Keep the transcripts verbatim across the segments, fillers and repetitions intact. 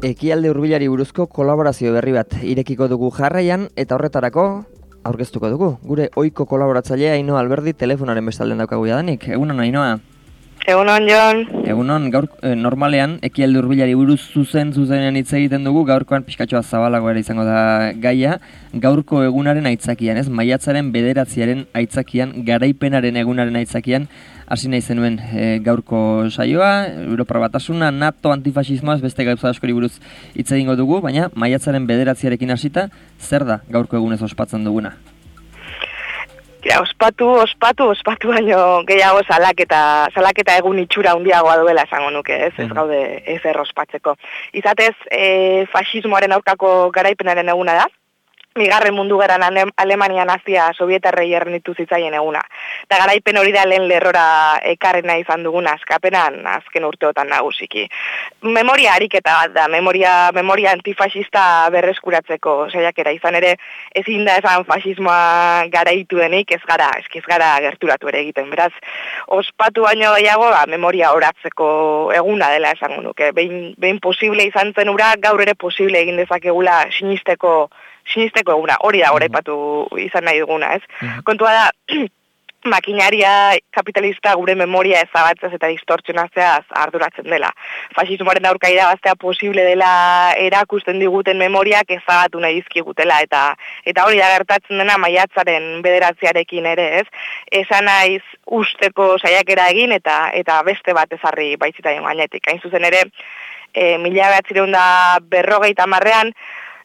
Ekialde Hurbilari buruzko kolaborazio berri bat irekiko dugu jarraian eta horretarako aurkeztuko dugu. Gure ohiko kolaboratzailea Ainhoa Alberdi telefonaren bestalden daukagu jadanik. Egunon, Ainhoa. Egunon, Jon. Egunon, gaur eh, normalean Ekialde Hurbilari buruz zuzen zuzenean hitz egiten dugu, gaurkoan pixkatxoa zabalago ere izango da gaia, gaurko egunaren aitzakian, ez? Maiatzaren bederatziaren aitzakian, garaipenaren egunaren aitzakian, hasi nahi zenuen e, gaurko saioa, Europar Batasuna, NATO, antifasismoaz, beste gauza askori buruz hitz egingo dugu, baina maiatzaren bederatziarekin hasita, zer da gaurko egunez ospatzen duguna? Ja, ospatu, ospatu, ospatu baino gehiago salaketa, salaketa egun itxura handiagoa duela esango nuke, ez, ez gaude ez errospatzeko. Izatez, e, fasismoaren aurkako garaipenaren eguna da, Bigarren Mundu Gerran Alemania nazia Sovietarrei ernitu zitzaien eguna. Eta garaipen hori da lehen lerrora ekarrena izan duguna askapenan azken urteotan nagusiki. Memoria ariketa bat da, memoria, memoria antifasista berreskuratzeko saiakera izan ere, ezin da esan fasismoa garaitu denik, ez gara, eskiz gara gerturatu ere egiten. Beraz, ospatu baino gehiago, ba, memoria oratzeko eguna dela esango nuke. Behin, behin posible izan zen ura, gaur ere posible egin dezakegula sinisteko sinisteko eguna, hori da goraipatu izan nahi duguna, ez? Kontua da, makinaria kapitalista gure memoria ezabatzez eta distortzionatzeaz arduratzen dela. Fasismoaren aurka irabaztea posible dela erakusten diguten memoriak ezabatu nahi dizkigutela, eta eta hori da gertatzen dena maiatzaren bederatziarekin ere, ez? Esan naiz usteko saiakera egin eta eta beste bat ezarri baitzitaien gainetik. Hain zuzen ere, e, mila bederatziehun eta berrogeita hamarrean,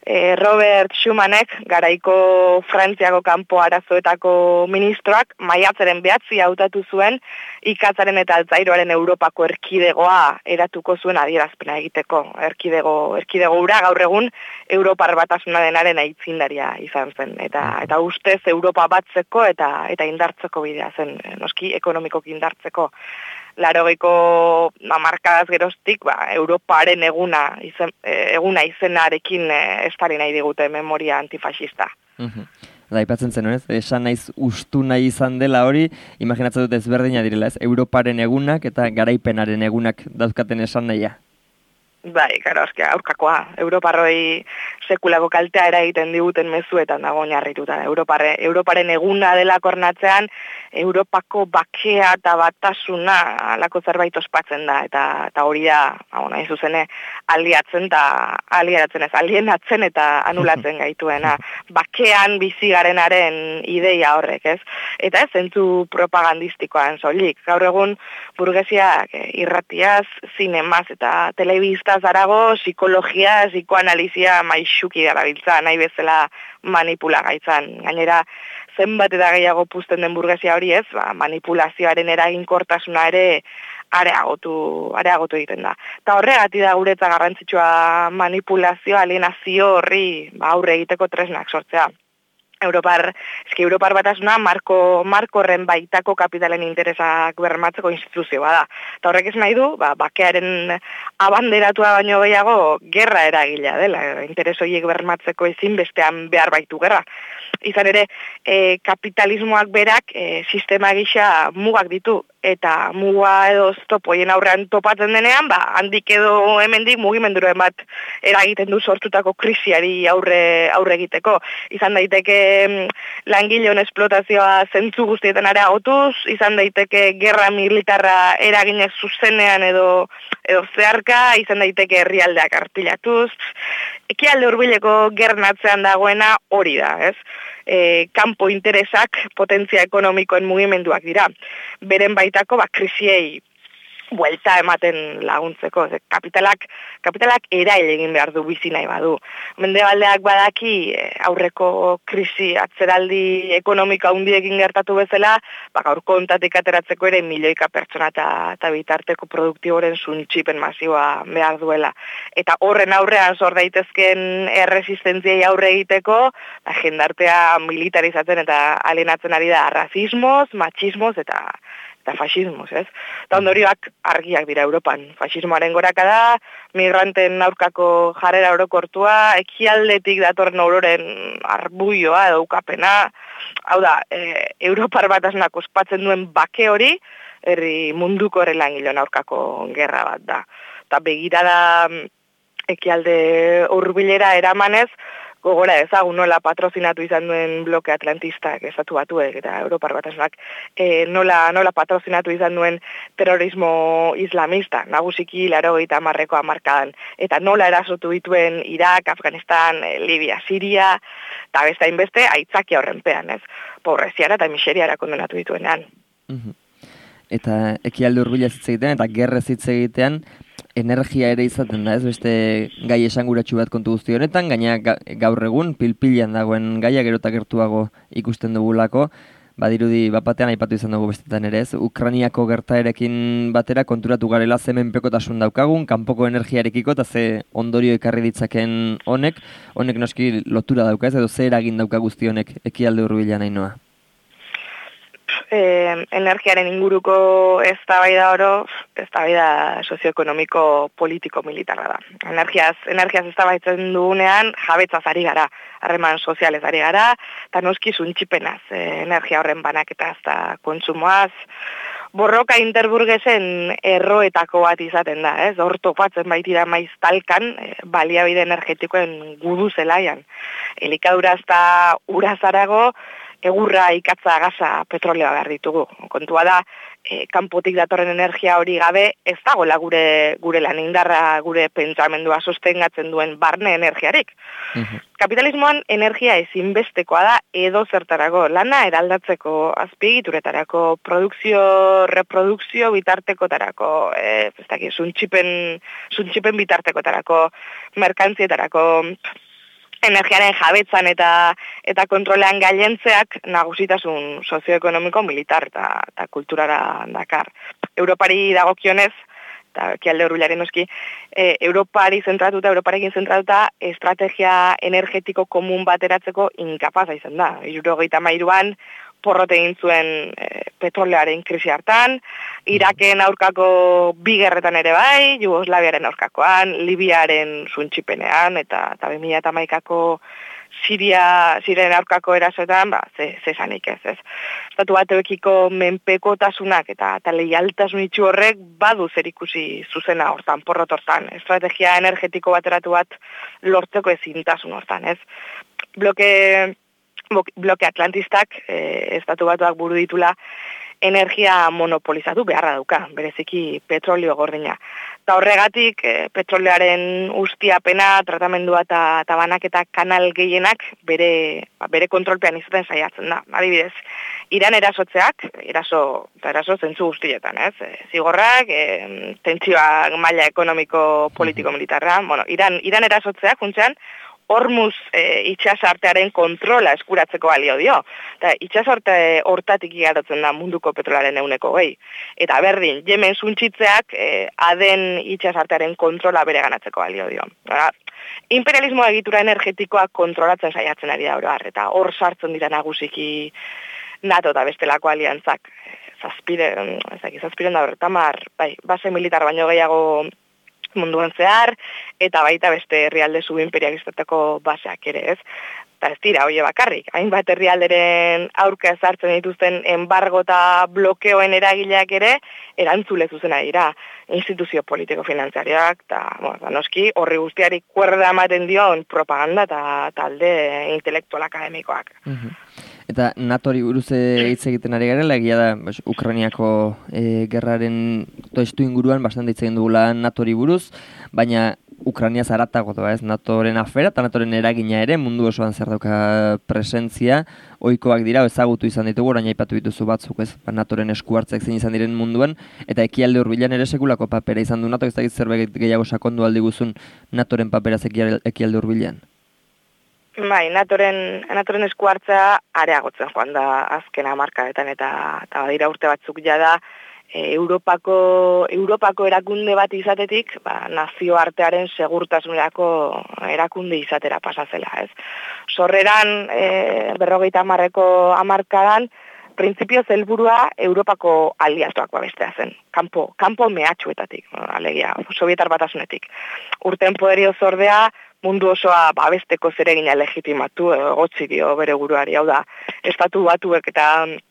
Robert Schumanek, garaiko Frantziako kanpo arazoetako ministroak, maiatzaren behatzi hautatu zuen, ikatzaren eta altzairoaren Europako erkidegoa eratuko zuen adierazpena egiteko. Erkidego, erkidego ura gaur egun Europar Batasuna denaren aitzindaria izan zen. Eta, eta ustez Europa batzeko eta, eta indartzeko bidea zen, noski ekonomikoki indartzeko. Laurogeiko hamarkadaz geroztik, ba, Europaren eguna, izen, eguna izenarekin estari nahi digute memoria antifasista. Uh-huh. Da, ipatzen zen, ez? Esan naiz ustu nahi izan dela hori, imaginatzen dut ezberdina direla, ez? Europaren egunak eta garaipenaren egunak dauzkaten esan nahia. Bai, karo, aurkakoa. Europarroi sekulako kaltea eragiten diguten mezuetan dago oinarrituta. Europare, Europaren eguna dela kornatzean, Europako bakea eta batasuna alako zerbait ospatzen da, eta, eta hori da, hain zuzene, aliatzen eta aliatzen ez, alienatzen eta anulatzen gaituena. Bakean bizi garenaren ideia horrek, ez? Eta ez zentzu propagandistikoan soilik. Gaur egun burgesiak irratiaz, zinemaz eta telebistaz arago, psikologia, psikoanalizia maixuki darabiltza, nahi bezala manipula gaitzan. Gainera, zenbat eta gehiago puzten den burgesia hori ez, ba, manipulazioaren eraginkortasuna ere areagotu, areagotu egiten da. Eta horregatik da guretza garrantzitsua manipulazio, alienazio horri ba, aurre egiteko tresnak sortzea. Europar, eski Europar Batasuna marko markorren baitako kapitalen interesak bermatzeko instituzioa da. Eta horrek ez nahi du, ba, bakearen abanderatua baino gehiago gerra eragilea dela. Interes horiek bermatzeko ezin bestean behar baitu gerra. Izan ere, e, kapitalismoak berak e, sistema gisa mugak ditu. Eta muga edo topoien aurrean topatzen denean, ba, handik edo hemendik mugimenduren bat eragiten du sortutako krisiari aurre, aurre egiteko. Izan daiteke langileon esplotazioa zentzu guztietan areagotuz, izan daiteke gerra militarra eraginez zuzenean edo, edo zeharka, izan daiteke herrialdeak artilatuz. Ekialde Hurbileko gernatzean dagoena hori da, ez? E, kanpo interesak potentzia ekonomikoen mugimenduak dira. Beren baitako ba, krisiei buelta ematen laguntzeko. Ze, kapitalak, kapitalak erail egin behar du bizi nahi badu. Mendebaldeak badaki aurreko krisi atzeraldi ekonomika handiekin gertatu bezala, ba, gaurko hontatik ateratzeko ere milioika pertsona eta bitarteko produktiboren suntxipen masiboa behar duela. Eta horren aurrean sor daitezken erresistentziai aurre egiteko, ba, jendartea militarizatzen eta alienatzen ari da rasismoz, machismoz eta eta fasismoz, ez? Eta ondorioak argiak dira Europan. Fasismoaren gorakada, migranten aurkako jarrera orokortua, ekialdetik datorren ororen arbuioa edo ukapena. Hau da, e, Europar Batasunak ospatzen duen bake hori, herri munduko langileon aurkako gerra bat da. Eta begirada ekialde hurbilera eramanez, gogora ezagun nola patrozinatu izan duen bloke atlantistak estatu batuek eta Europar Batasunak e, nola, nola patrozinatu izan duen terrorismo islamista, nagusiki laurogeita hamarreko hamarkadan, eta nola erasotu dituen Irak, Afganistan, e, Libia, Siria, eta beste hainbeste aitzakia horrenpean, ez? Pobreziara eta miseriara kondenatu dituenean. Mhm. Eta ekialde hurbila hitz egitean eta gerrez hitz egitean energia ere izaten da, ez beste gai esanguratsu bat kontu guzti honetan, gaina gaur egun pilpilan dagoen gaia gero eta gertuago ikusten dugulako, badirudi bapatean aipatu izan dugu bestetan ere ez, Ukrainiako gertaerekin batera konturatu garela ze menpekotasun daukagun, kanpoko energiarekiko eta ze ondorio ekarri ditzaken honek, honek noski lotura dauka ez, edo ze eragin dauka guzti honek ekialde hurbilean Ainhoa. Eh, energiaren inguruko eztabaida oro, eztabaida sozioekonomiko politiko militarra da. Energiaz, energiaz eztabaitzen dugunean jabetzaz ari gara, harreman sozialez ari gara, eta noski zuntxipenaz, eh, energia horren banaketaz eta kontsumoaz, borroka interburgesen erroetako bat izaten da, ez? Hor topatzen baitira maiz talkan, eh, baliabide energetikoen gudu zelaian. Elikaduraz eta urazarago, egurra, ikatza, gaza, petrolioa behar ditugu. Kontua da, e, kanpotik datorren energia hori gabe, ez dagoela gure, gure lan indarra, gure pentsamendua sostengatzen duen barne energiarik. Uh-huh. Kapitalismoan energia ezinbestekoa da edo zertarako, lana eraldatzeko, azpiegituretarako, produkzio, reprodukzio bitartekotarako, e, ez dakit, zuntxipen, zuntxipen bitartekotarako, merkantzietarako, energiaren jabetzan eta eta kontrolean gailentzeak nagusitasun sozioekonomiko, militar eta, eta kulturara dakar. Europari dagokionez, eta ekialde hurbilaren noski, e, Europari zentratuta, Europarekin zentratuta, estrategia energetiko komun bateratzeko inkapasa izan da. hirurogeita hamairuan porrot egin zuen e, petrolearen krisi hartan, Iraken aurkako bi gerretan ere bai, Jugoslaviaren aurkakoan, Libiaren zuntxipenean, eta, eta bi mila hamaikako Siria, Siriaren aurkako erasoetan, ba, ze, ze esanik ez, ez. Estatu batuekiko menpekotasunak eta, eta leialtasun itxu horrek badu zerikusi zuzena hortan, porrot hortan. Estrategia energetiko bateratu bat lortzeko ezintasun hortan, ez. Bloke... bloke atlantistak, eh, estatu batuak buru ditula, energia monopolizatu beharra dauka, bereziki petrolio gordina. Eta horregatik, eh, petrolearen ustiapena, tratamendua eta, eta banaketa kanal gehienak bere, bere kontrolpean izaten saiatzen da. Adibidez, Iran erasotzeak, eraso, eta eraso zentzu guztietan, ez? E, zigorrak, e, tentsioak maila ekonomiko, politiko, militarra, bueno, Iran, Iran erasotzeak, funtzean, Hormuz e, itxasartearen kontrola eskuratzeko balio dio. Eta itxasarte hortatik igarotzen da munduko petrolaren euneko gehi. Eta berdin, Yemen zuntxitzeak e, aden itxasartearen kontrola bere ganatzeko balio dio. Eta, imperialismoa egitura energetikoa kontrolatzen saiatzen ari da oroar, eta hor sartzen dira nagusiki NATO eta bestelako aliantzak. Zazpire, ezaki, zazpiren da horretamar, bai, base militar baino gehiago munduan zehar, eta baita beste herrialde subimperialistetako baseak ere, ez? Eta ez dira, oie bakarrik, hainbat herrialderen aurka ezartzen dituzten embargo eta blokeoen eragileak ere, erantzule zuzena dira, instituzio politiko-finanziariak, eta, bueno, noski, horri guztiari kuerda ematen dion propaganda eta talde intelektual akademikoak. Uh-huh. Eta NATOri buruz hitz egiten ari garela, egia da, bas, Ukrainiako e, gerraren testu inguruan bastante hitz egin dugula NATOri buruz, baina Ukraina zaratago doa, ez, NATOren afera eta NATOren eragina ere mundu osoan zer dauka presentzia, ohikoak dira, ezagutu izan ditugu, orain aipatu dituzu batzuk, ez, ba, NATOren esku hartzek zein izan diren munduan, eta ekialde hurbilan ere sekulako papera izan du NATO, ez dakit zerbait gehiago sakondu aldi guzun NATOren paperaz ekialde hurbilan. Bai, natoren, natoren esku hartzea areagotzen joan da azken hamarkadetan eta eta badira urte batzuk jada e, Europako Europako erakunde bat izatetik, ba, nazioartearen segurtasunerako erakunde izatera pasa zela, ez. Sorreran e, berrogeita hamarreko hamarkadan printzipio helburua Europako aliatuak babestea zen, kanpo, kanpo mehatxuetatik, alegia, Sovietar Batasunetik. Urten poderio zordea mundu osoa babesteko zeregina legitimatu, egotzi dio bere buruari, hau da, estatu batuek eta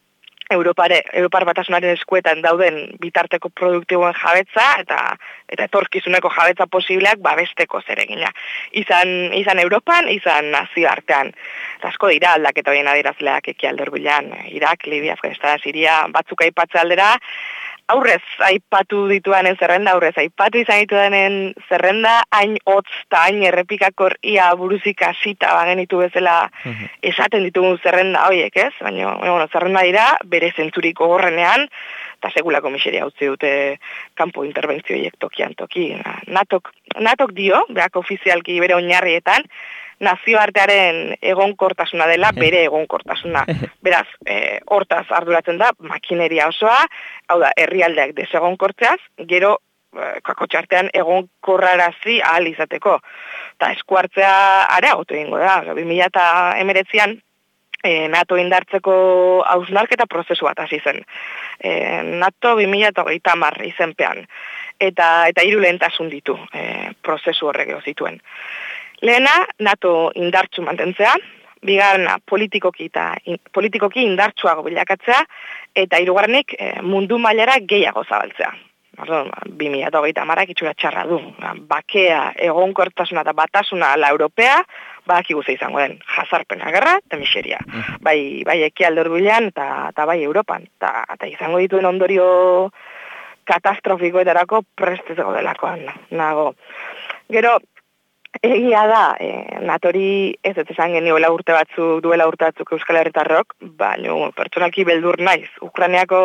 Europare, Europar batasunaren eskuetan dauden bitarteko produktiboen jabetza eta eta etorkizuneko jabetza posibleak babesteko zeregina. Izan, izan Europan, izan nazioartean. Asko dira aldaketa horien adierazleak ekialde hurbilean, Irak, Libia, Afganistan, Siria, batzuk aipatze aldera, aurrez aipatu dituanen zerrenda, aurrez aipatu izan dituanen zerrenda, hain hotz eta hain errepikakor ia buruzik hasita bagenitu bezala esaten ditugun zerrenda horiek, ez? Baina, bueno, zerrenda dira, bere zentzuriko gorrenean, eta segulako miseria utzi dute kanpo interbentzioiek tokian toki. Natok, natok dio, beak ofizialki bere oinarrietan, nazioartearen egonkortasuna dela bere egonkortasuna. Beraz, e, hortaz arduratzen da makineria osoa, hau da, herrialdeak desegonkortzeaz, gero e, kakotxartean egonkorrarazi ahal izateko. Eta eskuartzea areagotu egingo da. bi mila hemeretzian e, NATO indartzeko hausnarketa prozesu bat hasi zen. E, NATO bi mila hogeita hamar izenpean. Eta, eta hiru lehentasun ditu e, prozesu horrek zituen. Lehena, NATO indartsu mantentzea, bigarrena politikoki eta in, politikoki indartsuago bilakatzea, eta hirugarrenik e, mundu mailara gehiago zabaltzea. Orduan, bi mila hogeita hamarak itxura txarra du. Bakea, egonkortasuna eta batasuna ala europea, badakigu ze izango den, jazarpena, gerra eta miseria. Bai, bai ekialde hurbilean eta, eta bai Europan. Eta, eta izango dituen ondorio katastrofikoetarako prest ez gaudelako nago. Gero, egia da, e, natori ez ez esan genioela urte batzuk, duela urte batzuk Euskal Herritarrok, baina pertsonalki beldur naiz. Ukraniako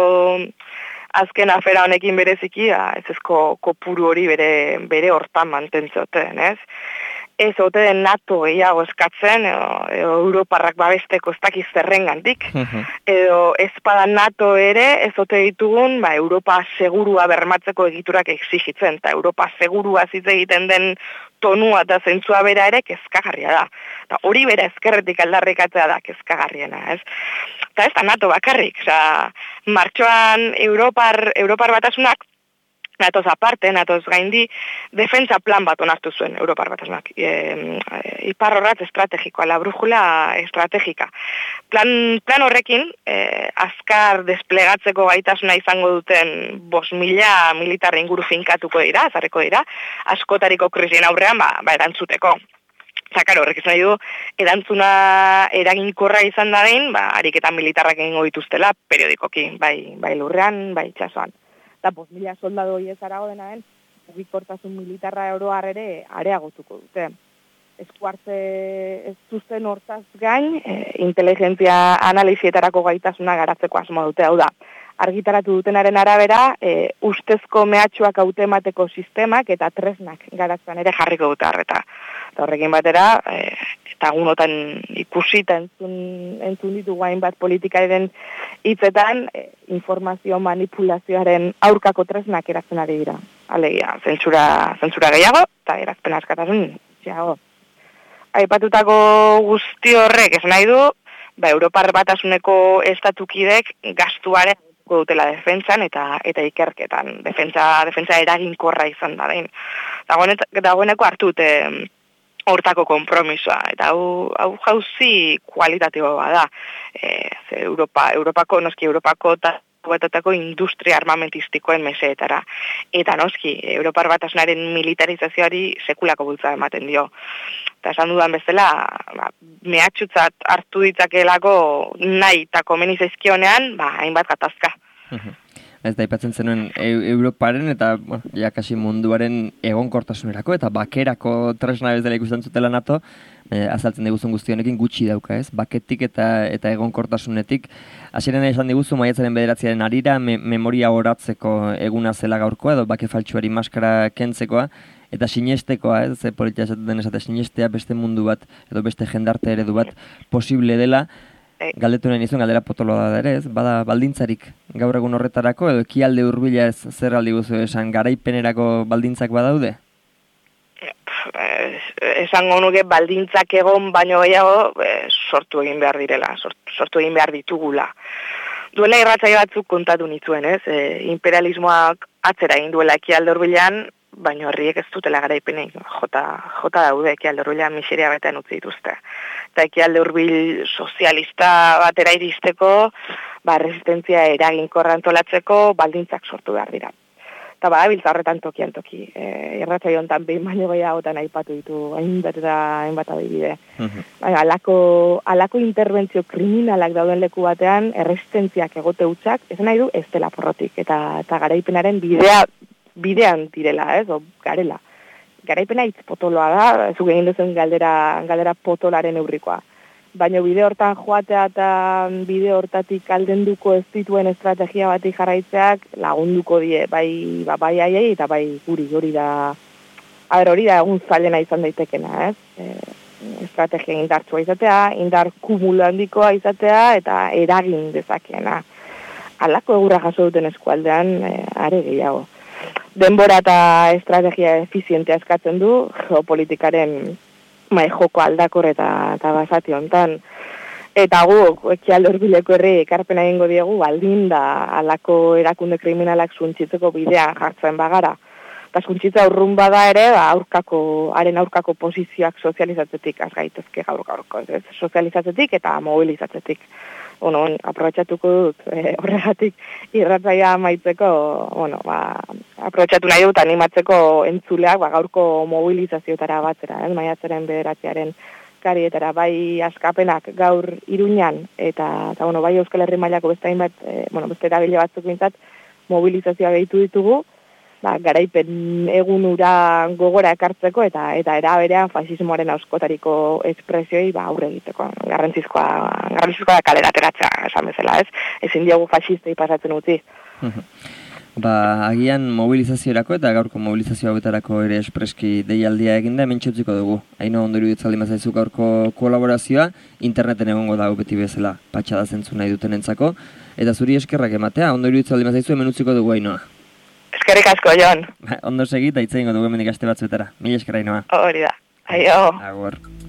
azken afera honekin bereziki, ez ezko kopuru hori bere, bere hortan mantentzoten, ez? Ez ote den NATO gehiago eskatzen, edo, edo Europarrak babesteko ez dakiz zerrengandik, edo ezpada NATO ere, ez ote ditugun, ba, Europa segurua bermatzeko egiturak exigitzen, eta Europa segurua zitze egiten den tonua eta zentzua bera ere kezkagarria da. Eta hori bera ezkerretik aldarrikatzea da kezkagarriena, ez? Eta ez da NATO bakarrik, oza, martxoan Europar, Europar batasunak, NATOz aparte, NATOz gaindi, defentsa plan bat onartu zuen Europar batasunak. E, e, iparrorratz estrategikoa, la brújula estrategika. Plan, plan horrekin, e, azkar desplegatzeko gaitasuna izango duten bost mila militar inguru finkatuko dira, azarreko dira, askotariko krisien aurrean, ba, ba erantzuteko. Zakar horrek izan du, erantzuna eraginkorra izan da behin, ba, ariketa militarrak egingo dituztela, periodikoki, bai, bai lurrean, bai itxasoan. Eta bost mila soldado hori ez arago dena den, mugikortasun militarra oroar ere areagotuko dute. Eskuartze ez zuzten hortaz gain, e, inteligentzia analizietarako gaitasuna garatzeko asmo dute, hau da. Argitaratu dutenaren arabera, e, ustezko mehatxuak hautemateko sistemak eta tresnak garatzen ere jarriko dute harreta. Eta horrekin batera, e, eta gunotan ikusi eta entzun, entzun ditugu hainbat politikaren hitzetan, e, informazio manipulazioaren aurkako tresnak eratzen ari dira. Alegia, zentsura, zentsura gehiago eta erazpen askatasun gehiago. Aipatutako guzti horrek esan nahi du, ba, Europar batasuneko estatukidek gastuaren dutela defentsan eta eta ikerketan. Defentsa, defentsa eraginkorra izan da den. Dagoeneko hartu dute hortako konpromisoa, eta hau, hau jauzi kualitatiboa da. E, Europa, Europako, noski Europako eta guetatako industria armamentistikoen meseetara. Eta noski, Europar batasunaren militarizazioari sekulako bultza ematen dio. Eta esan dudan bezala, ba, mehatxutzat hartu ditzakelako nahi eta komeni zaizkionean, ba, hainbat gatazka. Ez da, ipatzen zenuen Europaren eta bueno, jakasi munduaren egonkortasunerako eta bakerako tresna bezala ikusten zutela NATO, eh, azaltzen diguzun guztionekin gutxi dauka, ez? Baketik eta eta egonkortasunetik. Hasieran esan diguzu maiatzaren bederatziaren arira me, memoria horatzeko eguna zela gaurkoa edo bake faltsuari maskara kentzekoa eta sinestekoa, ez? Ze politia esaten den esate sinestea beste mundu bat edo beste jendarte eredu bat posible dela. Galdetu nahi nizuen galdera potoloa da ere, ez? Bada baldintzarik gaur egun horretarako, edo ekialde hurbila ez zer aldi guzu esan garaipenerako baldintzak badaude? Esango nuke baldintzak egon baino gehiago sortu egin behar direla, sortu egin behar ditugula. Duela irratsaio batzuk kontatu nituen, ez? E, imperialismoak atzera egin duela ekialde hurbilean, baino herriek ez dutela garaipenik. Jota, jota daude ekialde hurbilean miseria betean utzi dituzte. Eta ekialde hurbil sozialista batera iristeko, ba, resistentzia eraginkorra antolatzeko baldintzak sortu behar dira. Eta badabiltza horretan tokian toki. E, Irratsaio honetan behin baino gehiagotan aipatu ditu hainbat eta hainbat adibide. Mhm. Baina, alako, alako interbentzio kriminalak dauden leku batean, erresistentziak egote hutsak, ez nahi du ez dela porrotik, eta, eta garaipenaren bidea, bidean direla, ez, o, garela. Garaipena hitz potoloa da, zu egin duzen galdera, galdera potolaren eurrikoa. Baina bide hortan joatea eta bide hortatik aldenduko ez dituen estrategia batik jarraitzeak lagunduko die, bai, ba, bai aiei eta bai guri, hori da, aber hori da egun zailena izan daitekena, ez? E, estrategia indartsua izatea, indar kumulo handikoa izatea eta eragin dezakeena. Halako egurra jaso duten eskualdean, e, are gehiago. Denbora eta estrategia efizientea eskatzen du geopolitikaren mai joko aldakor eta, eta basati hontan. Eta guk, ekialde hurbileko herri ekarpena egingo diegu, baldin da alako erakunde kriminalak suntzitzeko bidean jartzen bagara. Eta suntzitza urrun bada ere, ba, aurkako, haren aurkako posizioak sozializatzetik az gaitezke gaur gaurko. Ez? Sozializatzetik eta mobilizatzetik. Bueno, aprobetxatuko dut, e, horregatik irratsaioa amaitzeko, bueno, ba, aprobetxatu nahi dut animatzeko entzuleak, ba, gaurko mobilizazioetara batzera, ez, maiatzaren bederatziaren karietara, bai askapenak gaur Iruñan, eta, eta bueno, bai Euskal Herri mailako beste hainbat, e, bueno, beste eragile batzuk bintzat, mobilizazioa gehitu ditugu, ba, garaipen egunura gogora ekartzeko eta eta era berean fasismoaren auskotariko espresioi ba aurre egiteko. Garrantzizkoa, garrantzizkoa da kalera ateratzea, esan bezala, ez? Ezin diogu fasistei pasatzen utzi. Ba, agian mobilizaziorako eta gaurko mobilizazio hauetarako ere espreski deialdia eginda hemen txutziko dugu. Haino ondo iruditzaldi mazaizu gaurko kolaborazioa, interneten egongo dago beti bezala, patxada zentzu nahi duten entzako, eta zuri eskerrak ematea, ondo iruditzaldi mazaizu hemen utziko dugu Ainoa. Eskerrik asko, Jon. Ondo segit, aitza ingo dugu hemendik aste batzuetara. Mila eskerra Ainoa. Hori da. Aio. Agur.